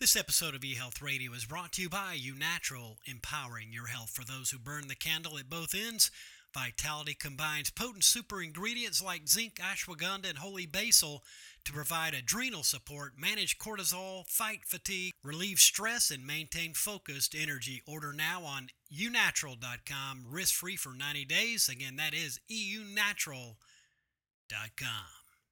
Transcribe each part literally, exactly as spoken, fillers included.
This episode of eHealth Radio is brought to you by UNatural, empowering your health for those who burn the candle at both ends. Vitality combines potent super ingredients like zinc, ashwagandha, and holy basil to provide adrenal support, manage cortisol, fight fatigue, relieve stress, and maintain focused energy. Order now on u natural dot com, risk-free for ninety days. Again, that is e u natural dot com.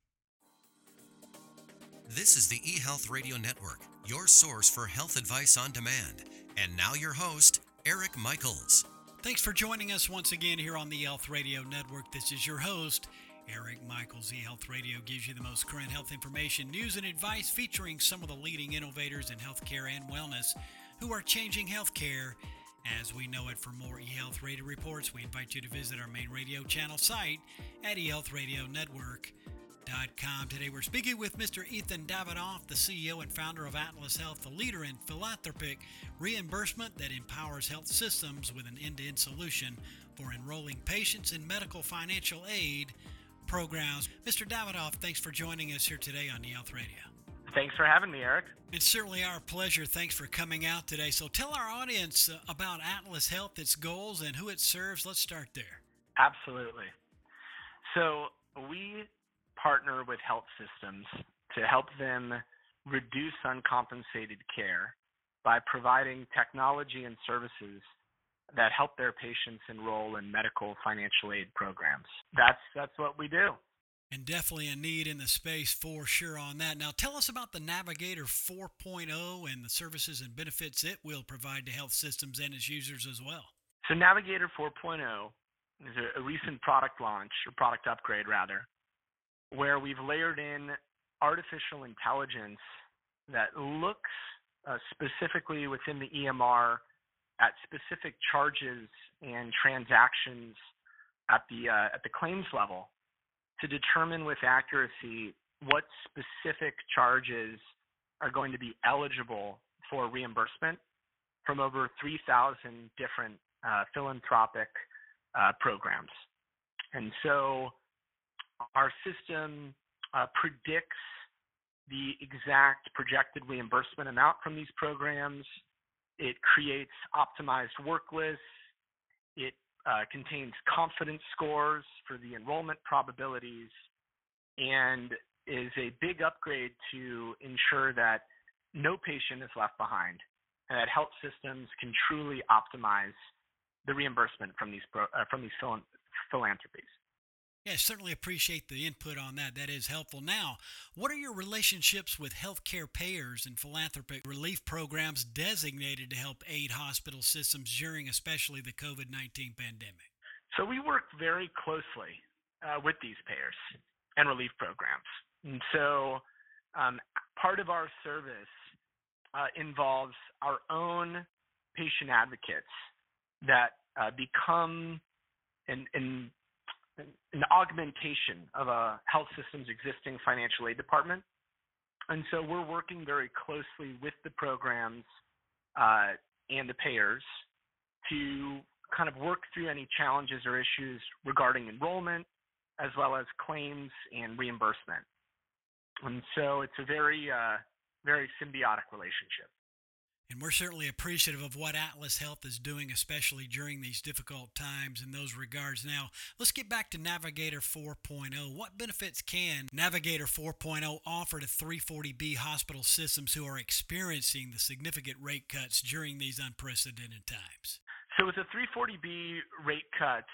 This is the eHealth Radio Network, your source for health advice on demand. And now your host, Eric Michaels. Thanks for joining us once again here on the eHealth Radio Network. This is your host, Eric Michaels. eHealth Radio gives you the most current health information, news, and advice featuring some of the leading innovators in healthcare and wellness who are changing healthcare as we know it. For more eHealth Radio reports, we invite you to visit our main radio channel site at e health radio network dot com. Today we're speaking with Mister Ethan Davidoff, the C E O and founder of Atlas Health, the leader in philanthropic reimbursement that empowers health systems with an end-to-end solution for enrolling patients in medical financial aid programs. Mister Davidoff, thanks for joining us here today on eHealth Radio. Thanks for having me, Eric. It's certainly our pleasure. Thanks for coming out today. So tell our audience about Atlas Health, its goals, and who it serves. Let's start there. Absolutely. So we partner with health systems to help them reduce uncompensated care by providing technology and services that help their patients enroll in medical financial aid programs. That's that's what we do. And definitely a need in the space for sure on that. Now tell us about the Navigator four point oh and the services and benefits it will provide to health systems and its users as well. So Navigator four point oh is a, a recent product launch, or product upgrade rather, where we've layered in artificial intelligence that looks uh, specifically within the E M R at specific charges and transactions at the uh, at the claims level to determine with accuracy what specific charges are going to be eligible for reimbursement from over three thousand different uh, philanthropic uh, programs. And so our system uh, predicts the exact projected reimbursement amount from these programs. It creates optimized work lists. It uh, contains confidence scores for the enrollment probabilities, and is a big upgrade to ensure that no patient is left behind and that health systems can truly optimize the reimbursement from these pro- uh, from these philan- philanthropies. Yeah, I certainly appreciate the input on that. That is helpful. Now, what are your relationships with healthcare payers and philanthropic relief programs designated to help aid hospital systems during especially the covid nineteen pandemic? So we work very closely uh, with these payers and relief programs. And so um, part of our service uh, involves our own patient advocates that uh, become an, an an augmentation of a health system's existing financial aid department. And so we're working very closely with the programs uh, and the payers to kind of work through any challenges or issues regarding enrollment, as well as claims and reimbursement. And so it's a very, uh, very symbiotic relationship. And we're certainly appreciative of what Atlas Health is doing, especially during these difficult times in those regards. Now, let's get back to Navigator four point oh. What benefits can Navigator four point oh offer to three forty B hospital systems who are experiencing the significant rate cuts during these unprecedented times? So with the three forty B rate cuts,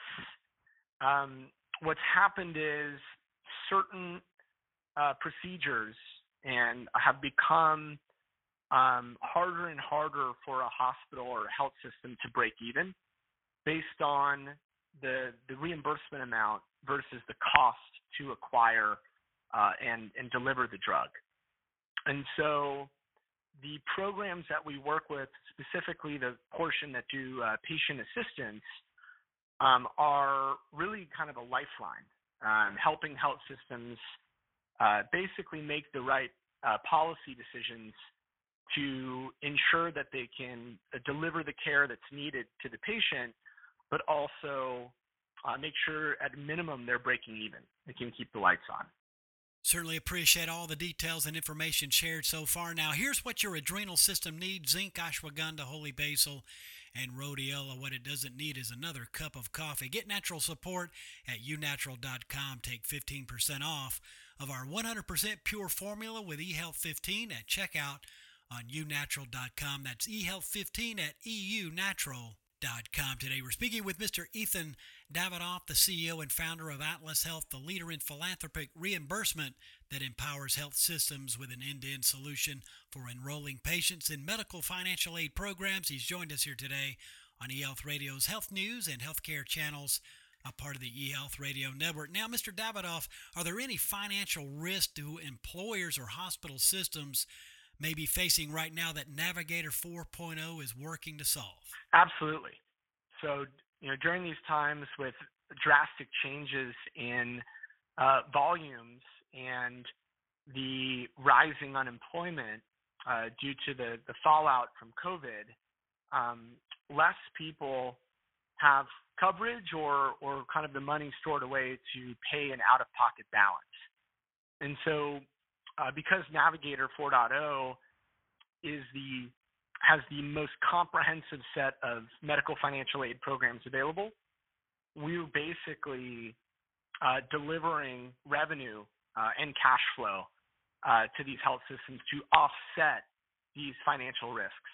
um, what's happened is certain uh, procedures and have become Um, harder and harder for a hospital or a health system to break even based on the the reimbursement amount versus the cost to acquire uh, and, and deliver the drug. And so the programs that we work with, specifically the portion that do uh, patient assistance, um, are really kind of a lifeline, um, helping health systems uh, basically make the right uh, policy decisions to ensure that they can uh, deliver the care that's needed to the patient, but also uh, make sure at minimum they're breaking even. They can keep the lights on. Certainly appreciate all the details and information shared so far. Now, here's what your adrenal system needs: zinc, ashwagandha, holy basil, and rhodiola. What it doesn't need is another cup of coffee. Get natural support at u natural dot com. Take fifteen percent off of our one hundred percent pure formula with e health fifteen at checkout on u natural dot com. That's e health fifteen at e u natural dot com. Today we're speaking with Mister Ethan Davidoff, the C E O and founder of Atlas Health, the leader in philanthropic reimbursement that empowers health systems with an end-to-end solution for enrolling patients in medical financial aid programs. He's joined us here today on eHealth Radio's Health News and Healthcare channels, a part of the eHealth Radio Network. Now, Mister Davidoff, are there any financial risks to employers or hospital systems may be facing right now that Navigator four point oh is working to solve? Absolutely. So, you know, during these times with drastic changes in uh, volumes and the rising unemployment uh, due to the, the fallout from COVID, um, less people have coverage or, or kind of the money stored away to pay an out-of-pocket balance. And so uh, because Navigator four point oh is the has the most comprehensive set of medical financial aid programs available, we're basically uh, delivering revenue uh, and cash flow uh, to these health systems to offset these financial risks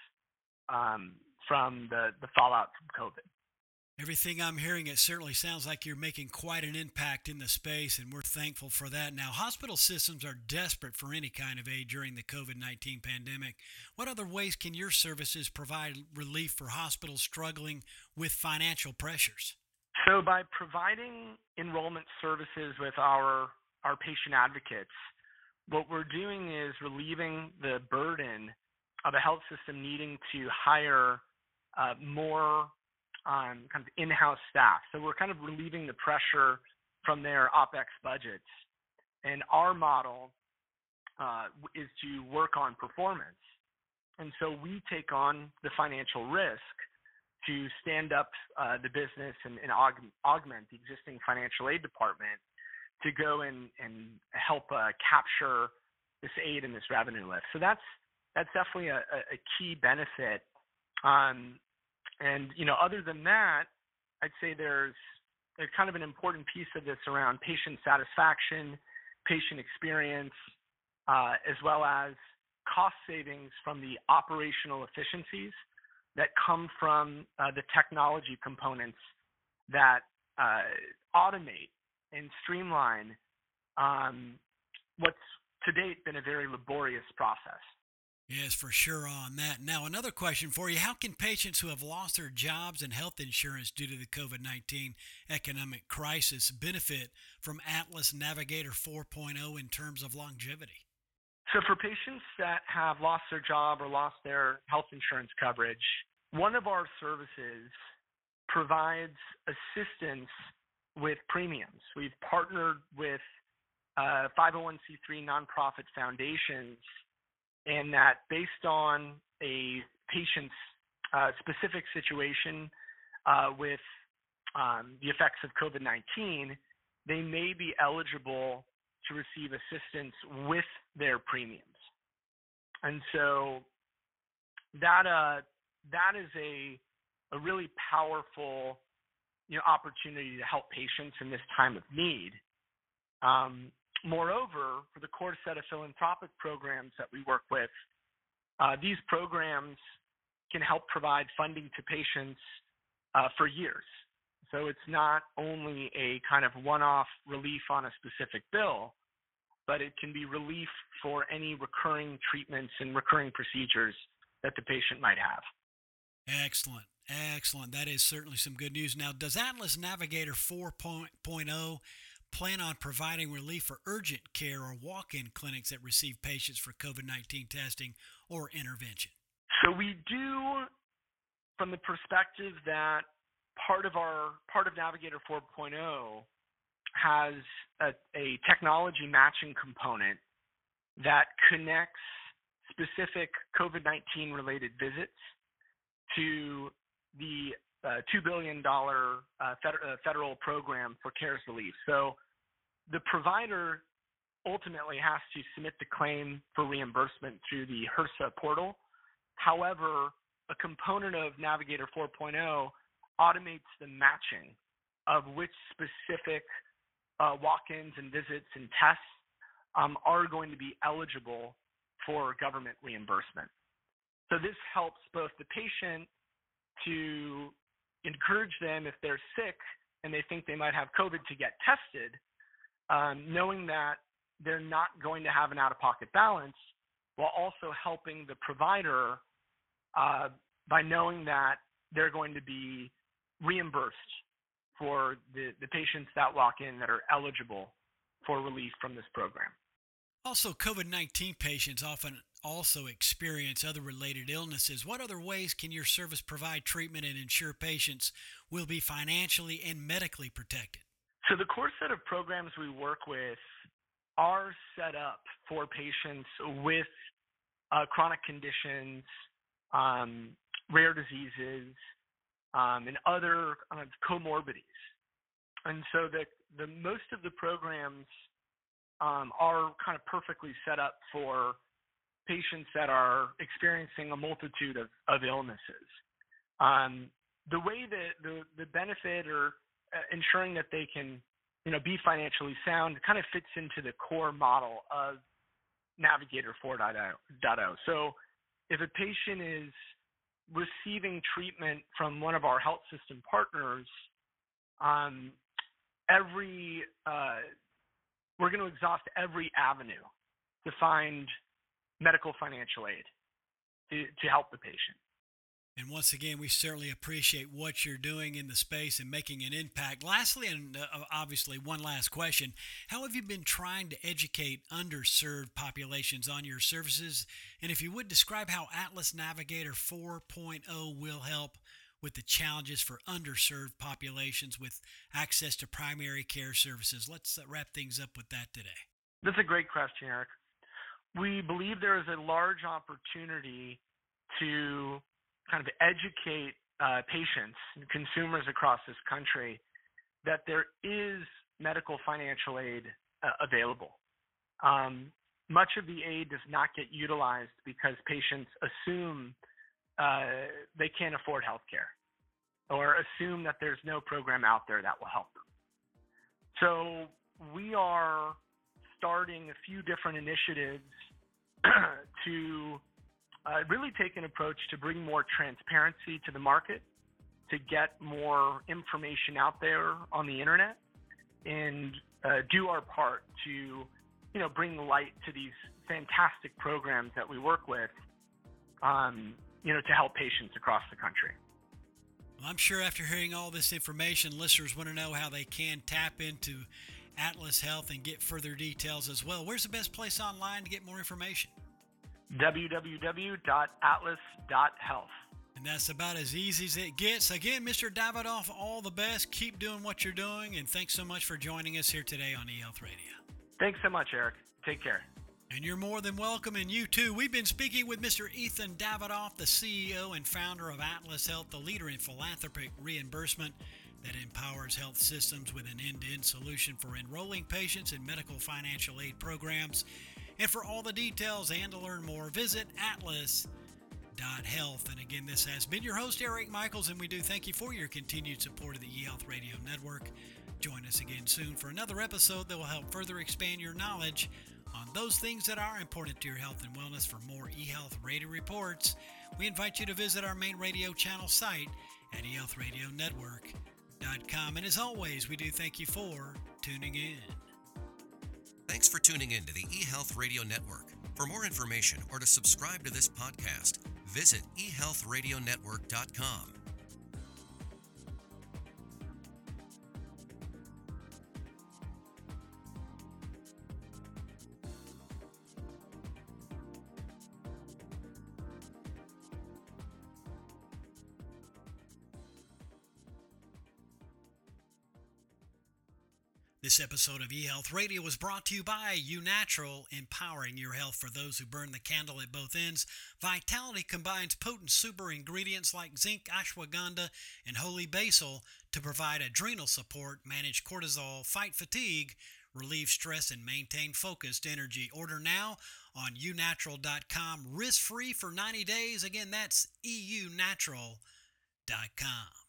um, from the, the fallout from COVID. Everything I'm hearing, it certainly sounds like you're making quite an impact in the space, and we're thankful for that. Now, hospital systems are desperate for any kind of aid during the COVID nineteen pandemic. What other ways can your services provide relief for hospitals struggling with financial pressures? So by providing enrollment services with our, our patient advocates, what we're doing is relieving the burden of a health system needing to hire uh, more Um, kind of in-house staff. So we're kind of relieving the pressure from their OpEx budgets. And our model uh, is to work on performance. And so we take on the financial risk to stand up uh, the business and, and aug- augment the existing financial aid department to go and, and help uh, capture this aid and this revenue lift. So that's that's definitely a, a key benefit. Um, And, you know, other than that, I'd say there's, there's kind of an important piece of this around patient satisfaction, patient experience, uh, as well as cost savings from the operational efficiencies that come from uh, the technology components that uh, automate and streamline um, what's to date been a very laborious process. Yes, for sure on that. Now, another question for you. How can patients who have lost their jobs and health insurance due to the COVID nineteen economic crisis benefit from Atlas Navigator four point oh in terms of longevity? So for patients that have lost their job or lost their health insurance coverage, one of our services provides assistance with premiums. We've partnered with uh, five oh one c three nonprofit foundations, and that based on a patient's uh, specific situation uh, with um, the effects of COVID nineteen, they may be eligible to receive assistance with their premiums. And so that uh, that is a a really powerful, you know, opportunity to help patients in this time of need. Um, Moreover, for the core set of philanthropic programs that we work with, uh, these programs can help provide funding to patients uh, for years. So it's not only a kind of one-off relief on a specific bill, but it can be relief for any recurring treatments and recurring procedures that the patient might have. Excellent. Excellent. That is certainly some good news. Now, does Atlas Navigator four point oh plan on providing relief for urgent care or walk-in clinics that receive patients for COVID nineteen testing or intervention? So we do, from the perspective that part of our part of Navigator four point oh has a, a technology matching component that connects specific COVID nineteen related visits to the uh, two billion dollars uh, fed, uh, federal program for CARES relief. So the provider ultimately has to submit the claim for reimbursement through the HRSA portal. However, a component of Navigator four point oh automates the matching of which specific uh, walk-ins and visits and tests um, are going to be eligible for government reimbursement. So this helps both the patient to encourage them if they're sick and they think they might have COVID to get tested, um, knowing that they're not going to have an out-of-pocket balance, while also helping the provider uh, by knowing that they're going to be reimbursed for the, the patients that walk in that are eligible for relief from this program. Also, COVID nineteen patients often also experience other related illnesses. What other ways can your service provide treatment and ensure patients will be financially and medically protected? So the core set of programs we work with are set up for patients with uh, chronic conditions, um, rare diseases, um, and other uh, comorbidities. And so the, the most of the programs um, are kind of perfectly set up for patients that are experiencing a multitude of, of illnesses. Um, the way that the, the benefit or uh, ensuring that they can, you know, be financially sound kind of fits into the core model of Navigator four point oh. So if a patient is receiving treatment from one of our health system partners, um, every uh, we're going to exhaust every avenue to find medical financial aid to, to help the patient. And once again, we certainly appreciate what you're doing in the space and making an impact. Lastly, and uh, obviously one last question, how have you been trying to educate underserved populations on your services? And if you would, describe how Atlas Navigator four point oh will help with the challenges for underserved populations with access to primary care services. Let's uh, wrap things up with that today. That's a great question, Eric. We believe there is a large opportunity to kind of educate uh, patients and consumers across this country that there is medical financial aid uh, available. Um, much of the aid does not get utilized because patients assume uh, they can't afford health care or assume that there's no program out there that will help them. So we are starting a few different initiatives to uh, really take an approach to bring more transparency to the market, to get more information out there on the internet, and uh, do our part to, you know, bring light to these fantastic programs that we work with, um, you know, to help patients across the country. Well, I'm sure after hearing all this information, listeners want to know how they can tap into Atlas Health and get further details as well. Where's the best place online to get more information? w w w dot atlas dot health. And that's about as easy as it gets. Again, Mister Davidoff, all the best. Keep doing what you're doing, and thanks so much for joining us here today on eHealth Radio. Thanks so much, Eric. Take care. And you're more than welcome, and you too. We've been speaking with Mister Ethan Davidoff, the C E O and founder of Atlas Health, the leader in philanthropic reimbursement that empowers health systems with an end-to-end solution for enrolling patients in medical financial aid programs. And for all the details and to learn more, visit atlas dot health. And again, this has been your host, Eric Michaels, and we do thank you for your continued support of the eHealth Radio Network. Join us again soon for another episode that will help further expand your knowledge on those things that are important to your health and wellness. For more eHealth Radio reports, we invite you to visit our main radio channel site at e health radio network dot com. And as always, we do thank you for tuning in. Thanks for tuning in to the eHealth Radio Network. For more information or to subscribe to this podcast, visit e health radio network dot com. This episode of eHealth Radio was brought to you by UNatural, empowering your health for those who burn the candle at both ends. Vitality combines potent super ingredients like zinc, ashwagandha, and holy basil to provide adrenal support, manage cortisol, fight fatigue, relieve stress, and maintain focused energy. Order now on u natural dot com, risk-free for ninety days. Again, that's e u natural dot com.